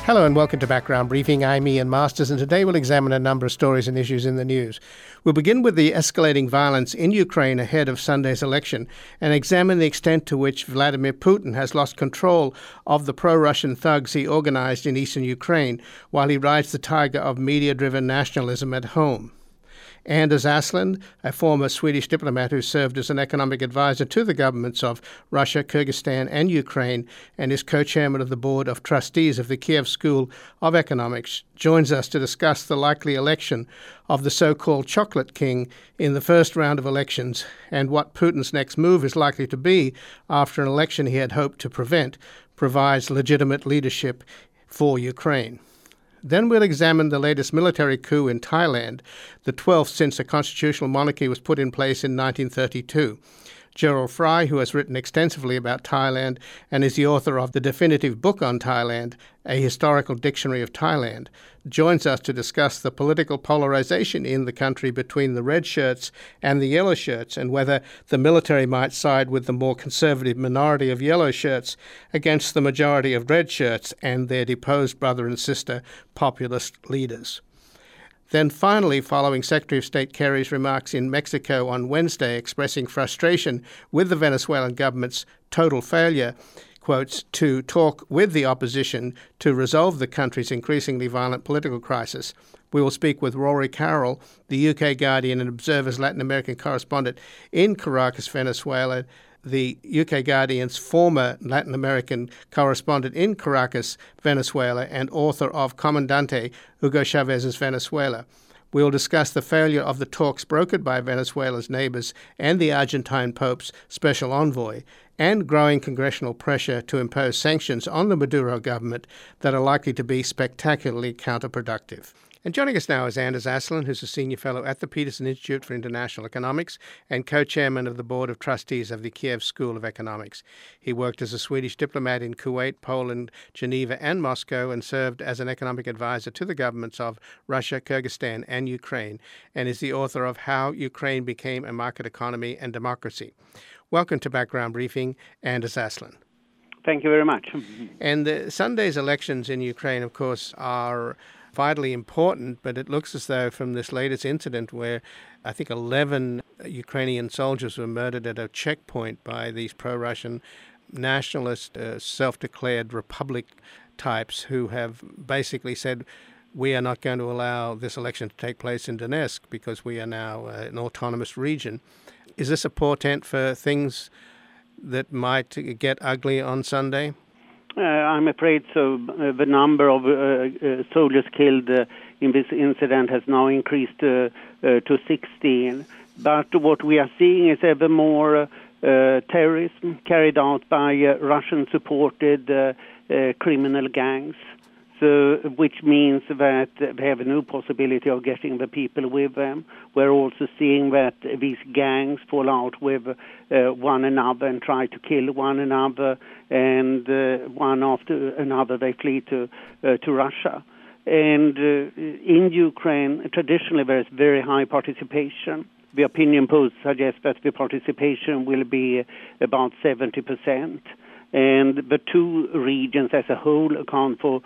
Hello and welcome to Background Briefing. I'm Ian Masters, and today we'll examine a number of stories and issues in the news. We'll begin with the escalating violence in Ukraine ahead of Sunday's election and examine the extent to which Vladimir Putin has lost control of the pro-Russian thugs he organized in eastern Ukraine while he rides the tiger of media-driven nationalism at home. Anders Åslund, a former Swedish diplomat who served as an economic advisor to the governments of Russia, Kyrgyzstan and Ukraine, and is co-chairman of the board of trustees of the Kiev School of Economics, joins us to discuss the likely election of the so-called Chocolate King in the first round of elections and what Putin's next move is likely to be after an election he had hoped to prevent provides legitimate leadership for Ukraine. Then we'll examine the latest military coup in Thailand, the 12th since a constitutional monarchy was put in place in 1932. Gerald Fry, who has written extensively about Thailand and is the author of the definitive book on Thailand, A Historical Dictionary of Thailand, joins us to discuss the political polarization in the country between the red shirts and the yellow shirts and whether the military might side with the more conservative minority of yellow shirts against the majority of red shirts and their deposed brother and sister populist leaders. Then finally, following Secretary of State Kerry's remarks in Mexico on Wednesday expressing frustration with the Venezuelan government's total failure, quotes, to talk with the opposition to resolve the country's increasingly violent political crisis, we will speak with Rory Carroll, the UK Guardian and Observer's Latin American correspondent in Caracas, Venezuela, the UK Guardian's former Latin American correspondent in Caracas, Venezuela, and author of Comandante, Hugo Chávez's Venezuela. We will discuss the failure of the talks brokered by Venezuela's neighbors and the Argentine Pope's special envoy, and growing congressional pressure to impose sanctions on the Maduro government that are likely to be spectacularly counterproductive. And joining us now is Anders Åslund, who's a senior fellow at the Peterson Institute for International Economics and co-chairman of the board of trustees of the Kiev School of Economics. He worked as a Swedish diplomat in Kuwait, Poland, Geneva and Moscow, and served as an economic advisor to the governments of Russia, Kyrgyzstan and Ukraine, and is the author of How Ukraine Became a Market Economy and Democracy. Welcome to Background Briefing, Anders Åslund. Thank you very much. And Sunday's elections in Ukraine, of course, are vitally important, but it looks as though from this latest incident where I think 11 Ukrainian soldiers were murdered at a checkpoint by these pro-Russian nationalist self-declared republic types who have basically said, we are not going to allow this election to take place in Donetsk because we are now an autonomous region. Is this a portent for things that might get ugly on Sunday? I'm afraid so. The number of soldiers killed in this incident has now increased to 16. But what we are seeing is ever more terrorism carried out by Russian-supported criminal gangs. So, which means that they have no possibility of getting the people with them. We're also seeing that these gangs fall out with one another and try to kill one another, and one after another they flee to Russia. And in Ukraine, traditionally there is very high participation. The opinion polls suggest that the participation will be about 70%. And the two regions as a whole account for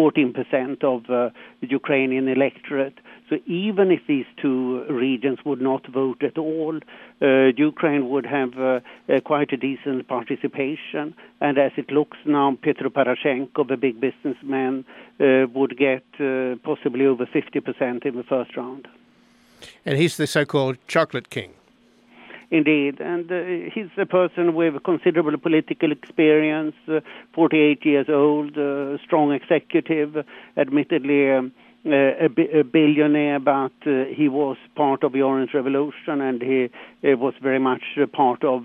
14% of the Ukrainian electorate. So even if these two regions would not vote at all, Ukraine would have quite a decent participation. And as it looks now, Petro Poroshenko, the big businessman, would get possibly over 50% in the first round. And he's the so-called Chocolate King. Indeed, and he's a person with considerable political experience, 48 years old, strong executive, admittedly a billionaire, but he was part of the Orange Revolution, and he was very much part of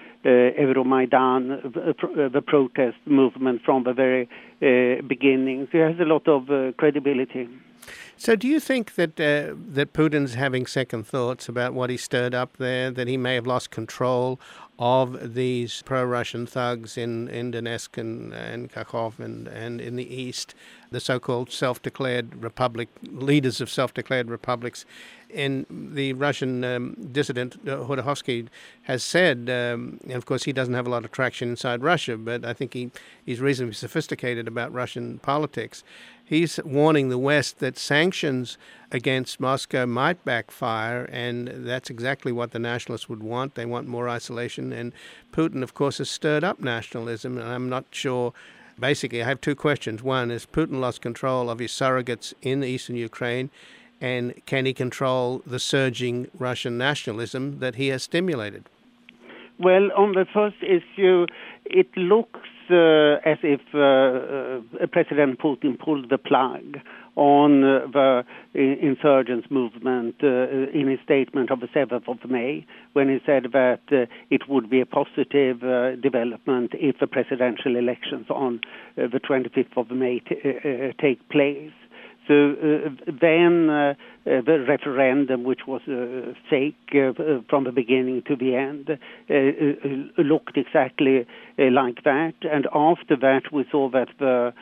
Euromaidan, the protest movement from the very beginning. So he has a lot of credibility. So do you think that that Putin's having second thoughts about what he stirred up there, that he may have lost control of these pro-Russian thugs in Donetsk and Kharkov and in the east, the so-called self-declared republic, leaders of self-declared republics? And the Russian dissident Khodorkovsky has said, and of course he doesn't have a lot of traction inside Russia, but I think he's reasonably sophisticated about Russian politics. He's warning the West that sanctions against Moscow might backfire, and that's exactly what the nationalists would want. They want more isolation, and Putin, of course, has stirred up nationalism, and I'm not sure. Basically, I have two questions. One, has Putin lost control of his surrogates in eastern Ukraine, and can he control the surging Russian nationalism that he has stimulated? Well, on the first issue, it looks as if President Putin pulled the plug on the insurgents movement in his statement of the 7th of May, when he said that it would be a positive development if the presidential elections on the 25th of May take place. So then the referendum, which was fake from the beginning to the end, looked exactly like that. And after that, we saw that the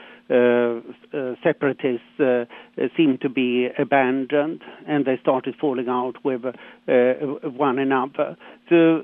separatists seemed to be abandoned, and they started falling out with one another. So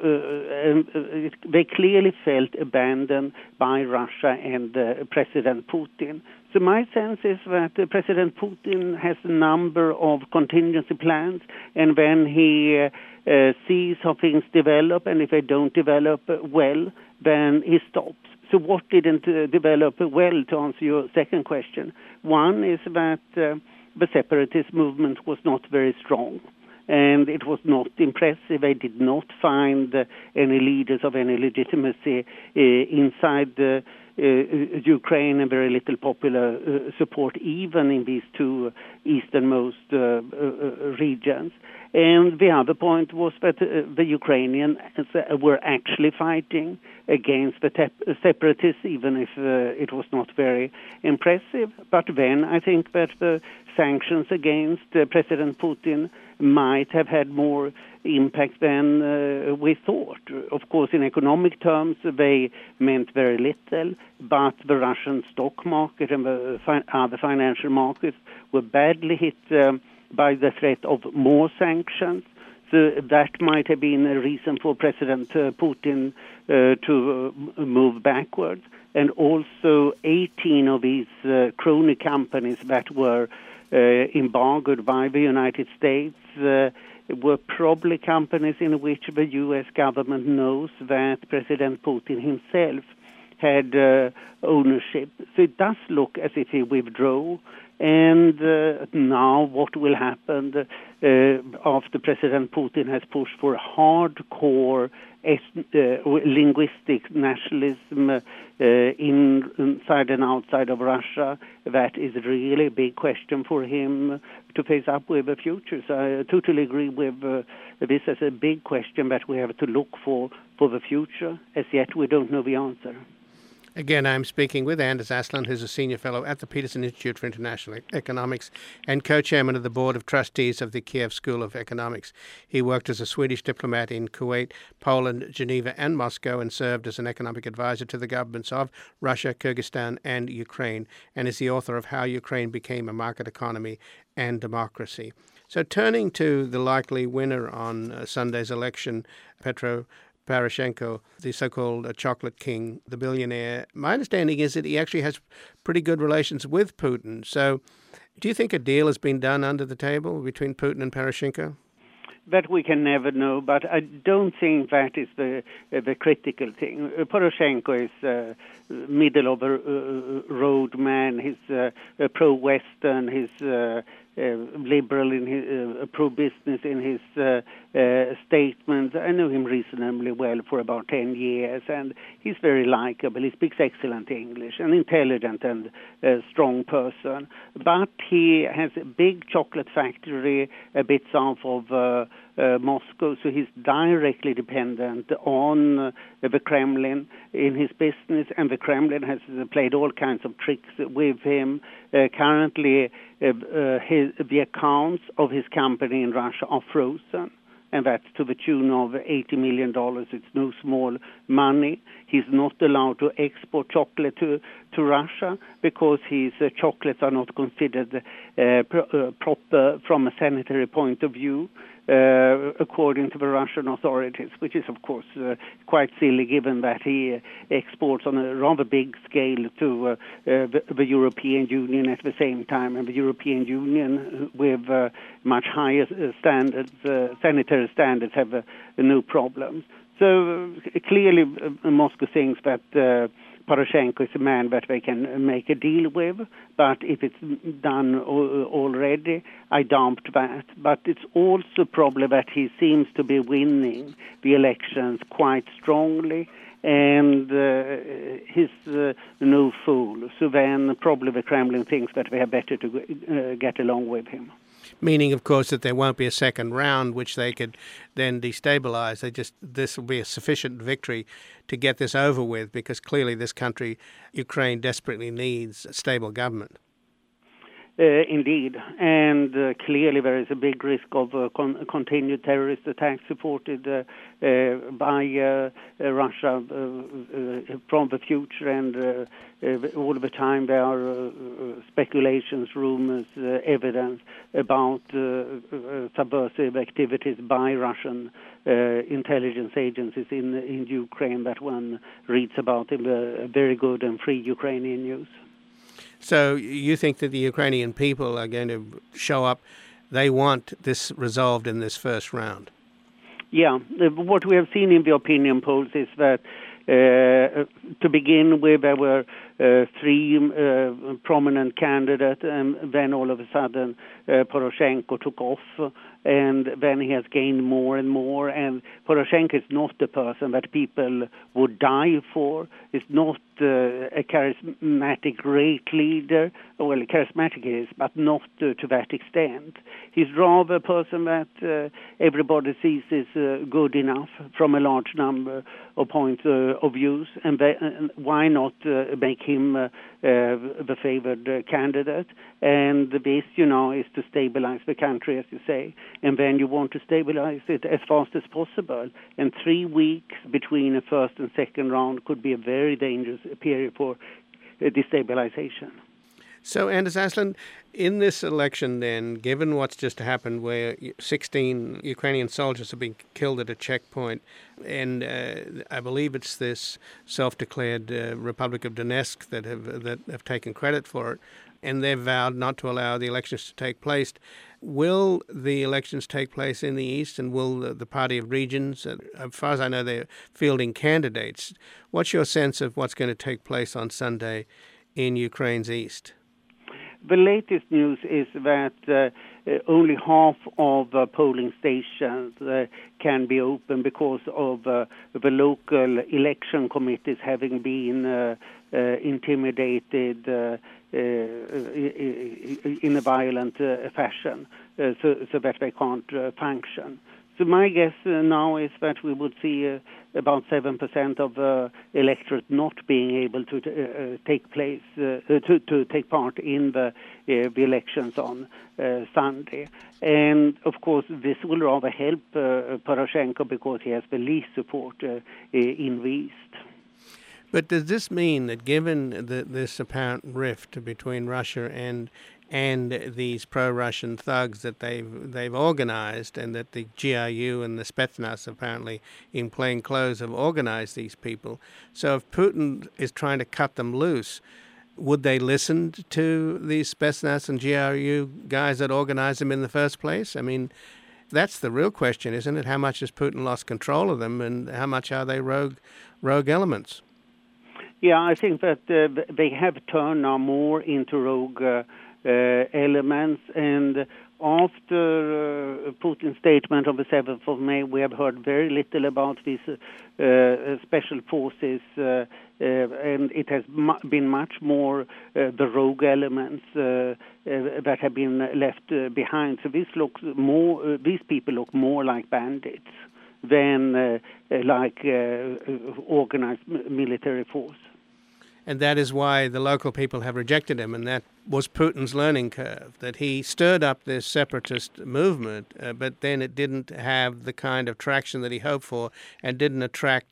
they clearly felt abandoned by Russia and President Putin. So my sense is that President Putin has a number of contingency plans, and when he sees how things develop, and if they don't develop well, then he stops. So what didn't develop well, to answer your second question? One is that the separatist movement was not very strong, and it was not impressive. They did not find any leaders of any legitimacy inside Ukraine, and very little popular support even in these two easternmost regions. And the other point was that the Ukrainians were actually fighting against the separatists, even if it was not very impressive. But then I think that the sanctions against President Putin might have had more impact than we thought. Of course, in economic terms, they meant very little, but the Russian stock market and the other financial markets were badly hit by the threat of more sanctions. So that might have been a reason for President Putin to move backwards. And also 18 of these crony companies that were embargoed by the United States were probably companies in which the U.S. government knows that President Putin himself had ownership. So it does look as if he withdrew. And now what will happen after President Putin has pushed for hardcore linguistic nationalism inside and outside of Russia? That is really a big question for him to face up with the future. So I totally agree with this as a big question that we have to look for the future. As yet, we don't know the answer. Again, I'm speaking with Anders Aslund, who's a senior fellow at the Peterson Institute for International Economics and co-chairman of the Board of Trustees of the Kiev School of Economics. He worked as a Swedish diplomat in Kuwait, Poland, Geneva and Moscow, and served as an economic advisor to the governments of Russia, Kyrgyzstan and Ukraine, and is the author of How Ukraine Became a Market Economy and Democracy. So turning to the likely winner on Sunday's election, Petro Poroshenko, the so-called chocolate king, the billionaire. My understanding is that he actually has pretty good relations with Putin. So do you think a deal has been done under the table between Putin and Poroshenko? That we can never know, but I don't think that is the critical thing. Poroshenko is middle of a road man. He's pro-Western. He's liberal in his pro-business in his statements. I know him reasonably well for about 10 years, and he's very likable. He speaks excellent English, an intelligent and strong person. But he has a big chocolate factory a bit south of Moscow, so he's directly dependent on the Kremlin in his business, and the Kremlin has played all kinds of tricks with him. Currently, the accounts of his company in Russia are frozen, and that's to the tune of $80 million. It's no small money. He's not allowed to export chocolate to to Russia because his chocolates are not considered proper from a sanitary point of view, according to the Russian authorities, which is, of course, quite silly given that he exports on a rather big scale to the European Union at the same time, and the European Union with much higher standards, sanitary standards, have no problems. So clearly Moscow thinks that Poroshenko is a man that they can make a deal with, but if it's done already, I doubt that. But it's also probably that he seems to be winning the elections quite strongly, and he's no fool. So then probably the Kremlin thinks that they are better to get along with him. Meaning, of course, that there won't be a second round, which they could then destabilize. This will be a sufficient victory to get this over with, because clearly this country, Ukraine, desperately needs a stable government. Indeed, and clearly there is a big risk of continued terrorist attacks supported by Russia from the future, and all the time there are speculations, rumors, evidence about subversive activities by Russian intelligence agencies in Ukraine that one reads about in the very good and free Ukrainian news. So you think that the Ukrainian people are going to show up? They want this resolved in this first round? Yeah. What we have seen in the opinion polls is that to begin with, there were three prominent candidates, and then all of a sudden Poroshenko took off, and then he has gained more and more. And Poroshenko is not the person that people would die for. He's not a charismatic great leader. Well, charismatic he is, but not to that extent. He's rather a person that everybody sees is good enough from a large number of points of views, and why not make him the favored candidate? And the base, is to stabilize the country, as you say, and then you want to stabilize it as fast as possible. And 3 weeks between a first and second round could be a very dangerous period for destabilization. So, Anders Aslund, in this election then, given what's just happened where 16 Ukrainian soldiers have been killed at a checkpoint, and I believe it's this self-declared Republic of Donetsk that have taken credit for it, and they've vowed not to allow the elections to take place. Will the elections take place in the east, and will the Party of Regions, as far as I know, they're fielding candidates? What's your sense of what's going to take place on Sunday in Ukraine's east? The latest news is that only half of polling stations can be open because of the local election committees having been intimidated in a violent fashion, so that they can't function. So my guess now is that we would see about 7% of the electorate not being able to take place to take part in the elections on Sunday. And of course, this will rather help Poroshenko because he has the least support in the east. But does this mean that given this apparent rift between Russia and these pro-Russian thugs that they've organized, and that the GRU and the Spetsnaz apparently in plain clothes have organized these people, so if Putin is trying to cut them loose, would they listen to these Spetsnaz and GRU guys that organized them in the first place? I mean, that's the real question, isn't it? How much has Putin lost control of them, and how much are they rogue elements? Yeah, I think that they have turned now more into rogue elements, and after Putin's statement on the 7th of May, we have heard very little about these special forces, and it has been much more the rogue elements that have been left behind. So these people look more like bandits than like organized military force. And that is why the local people have rejected him, and that was Putin's learning curve, that he stirred up this separatist movement, but then it didn't have the kind of traction that he hoped for, and didn't attract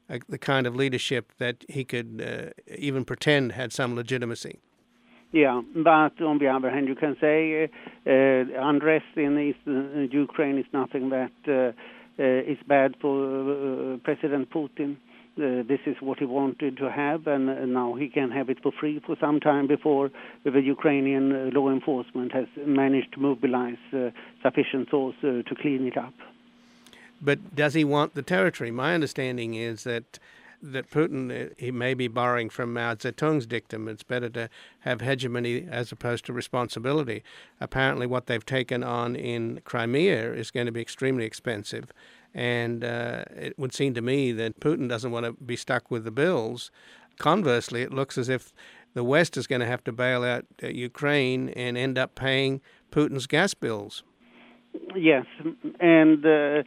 the kind of leadership that he could even pretend had some legitimacy. Yeah, but on the other hand, you can say unrest in Eastern Ukraine is nothing that is bad for President Putin. This is what he wanted to have, and now he can have it for free for some time before the Ukrainian law enforcement has managed to mobilize sufficient force to clean it up. But does he want the territory? My understanding is that Putin, he may be borrowing from Mao Zedong's dictum, it's better to have hegemony as opposed to responsibility. Apparently what they've taken on in Crimea is going to be extremely expensive. And it would seem to me that Putin doesn't want to be stuck with the bills. Conversely, it looks as if the West is going to have to bail out Ukraine and end up paying Putin's gas bills. Yes, and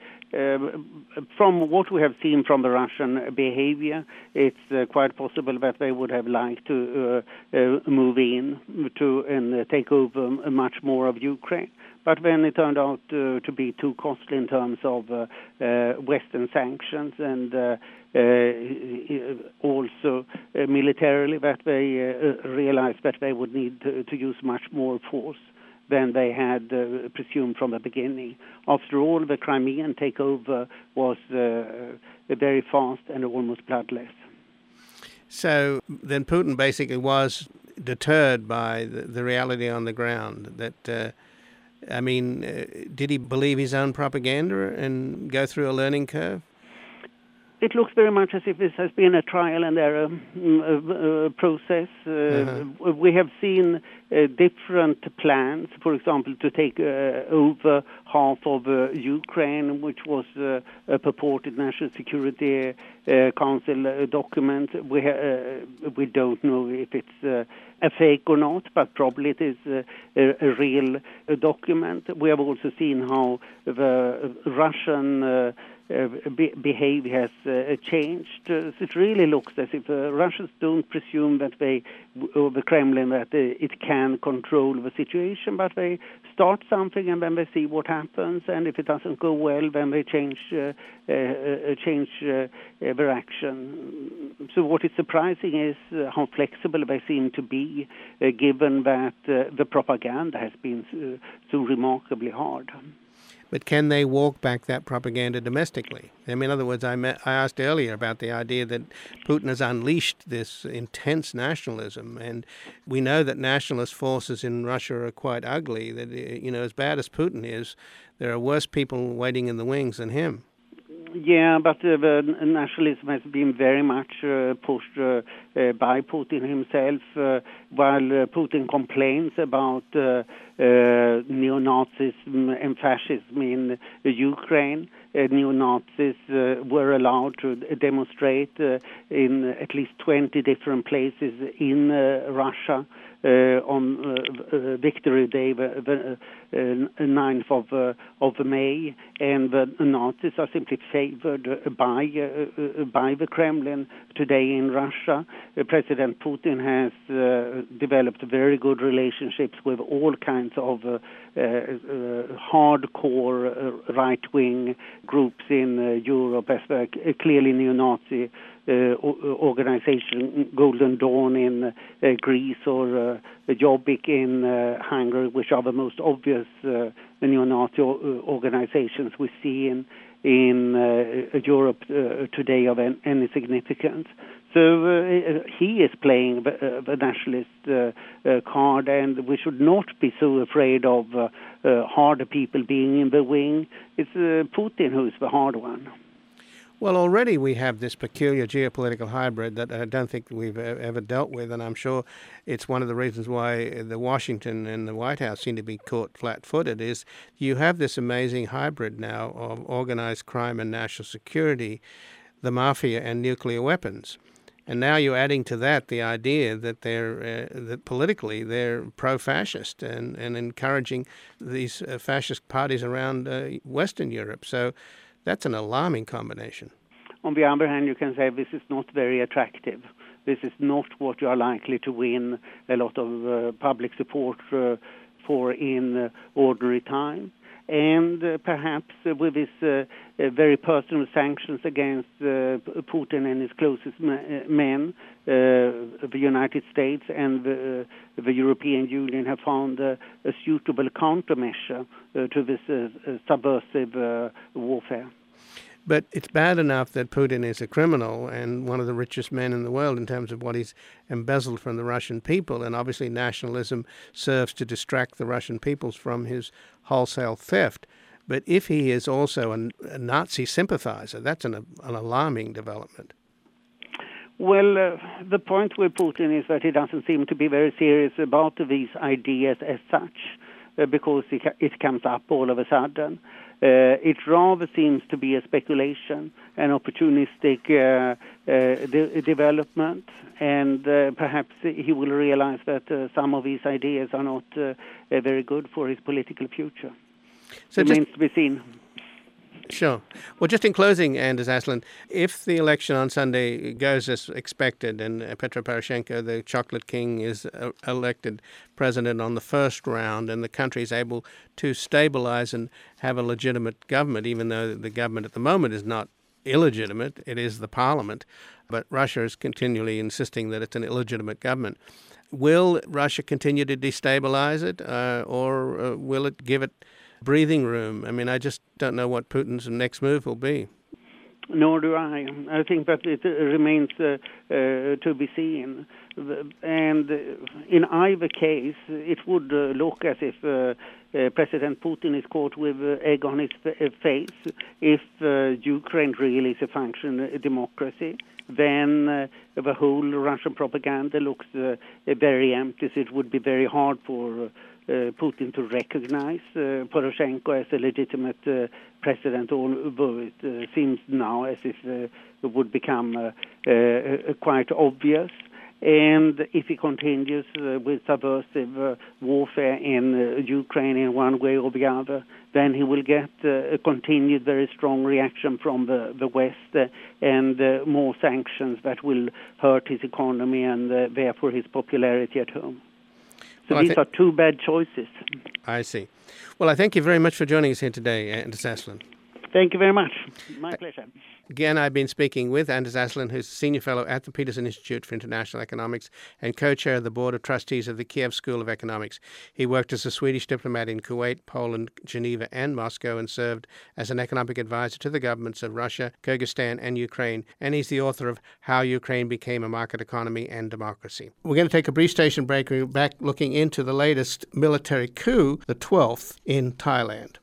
from what we have seen from the Russian behavior, it's quite possible that they would have liked to move in to and take over much more of Ukraine. But then it turned out to be too costly in terms of Western sanctions and also militarily, that they realized that they would need to use much more force than they had presumed from the beginning. After all, the Crimean takeover was very fast and almost bloodless. So then Putin basically was deterred by the reality on the ground. That, did he believe his own propaganda and go through a learning curve? It looks very much as if this has been a trial and error process. We have seen different plans, for example, to take over half of Ukraine, which was a purported National Security Council document. We don't know if it's a fake or not, but probably it is a real document. We have also seen how the Russian behavior has changed. So it really looks as if Russians don't presume that the Kremlin, that it can control the situation, but they start something and then they see what happens, and if it doesn't go well, then they change their action. So what is surprising is how flexible they seem to be, given that the propaganda has been so remarkably hard. But can they walk back that propaganda domestically? I mean, in other words, I asked earlier about the idea that Putin has unleashed this intense nationalism, and we know that nationalist forces in Russia are quite ugly, that, as bad as Putin is, there are worse people waiting in the wings than him. Yeah, but the nationalism has been very much pushed by Putin himself, while Putin complains about neo-Nazism and fascism in Ukraine. Neo-Nazis were allowed to demonstrate in at least 20 different places in Russia on Victory Day, the 9th of May, and the Nazis are simply favored by the Kremlin today in Russia. President Putin has developed very good relationships with all kinds of hardcore right-wing groups in Europe, as clearly neo-Nazi organization Golden Dawn in Greece or Jobbik in Hungary, which are the most obvious neo-Nazi organizations we see in Europe today of any significance. So he is playing the nationalist card, and we should not be so afraid of harder people being in the wing. It's Putin who's the hard one. Well, already we have this peculiar geopolitical hybrid that I don't think we've ever dealt with, and I'm sure it's one of the reasons why the Washington and the White House seem to be caught flat-footed, is you have this amazing hybrid now of organized crime and national security, the mafia and nuclear weapons. And now you're adding to that the idea that that politically they're pro-fascist and encouraging these fascist parties around Western Europe. So that's an alarming combination. On the other hand, you can say this is not very attractive. This is not what you are likely to win a lot of public support for in ordinary time. and perhaps with his very personal sanctions against Putin and his closest men, the United States and the European Union have found a suitable countermeasure to this subversive warfare. But it's bad enough that Putin is a criminal and one of the richest men in the world in terms of what he's embezzled from the Russian people. And obviously nationalism serves to distract the Russian peoples from his wholesale theft. But if he is also a Nazi sympathizer, that's an alarming development. Well, the point with Putin is that he doesn't seem to be very serious about these ideas as such, because it comes up all of a sudden. It rather seems to be a speculation, an opportunistic development, and perhaps he will realize that some of these ideas are not very good for his political future. So remains to be seen. Sure. Well, just in closing, Anders Aslund, if the election on Sunday goes as expected and Petro Poroshenko, the chocolate king, is elected president on the first round and the country is able to stabilize and have a legitimate government, even though the government at the moment is not illegitimate, it is the parliament, but Russia is continually insisting that it's an illegitimate government. Will Russia continue to destabilize it or will it give it breathing room? I mean, I just don't know what Putin's next move will be. Nor do I. I think that it remains to be seen. And in either case, it would look as if President Putin is caught with egg on his face. If Ukraine really is a functioning democracy, then the whole Russian propaganda looks very empty. So it would be very hard for Putin to recognize Poroshenko as a legitimate president, although it seems now as if it would become quite obvious. And if he continues with subversive warfare in Ukraine in one way or the other, then he will get a continued very strong reaction from the West and more sanctions that will hurt his economy and therefore his popularity at home. So these are two bad choices. I see. Well, I thank you very much for joining us here today, Anders Aslund. Thank you very much. My pleasure. Again, I've been speaking with Anders Aslund, who's Senior Fellow at the Peterson Institute for International Economics and co-chair of the Board of Trustees of the Kiev School of Economics. He worked as a Swedish diplomat in Kuwait, Poland, Geneva, and Moscow, and served as an economic advisor to the governments of Russia, Kyrgyzstan, and Ukraine. And he's the author of How Ukraine Became a Market Economy and Democracy. We're going to take a brief station break. We're back looking into the latest military coup, the 12th in Thailand.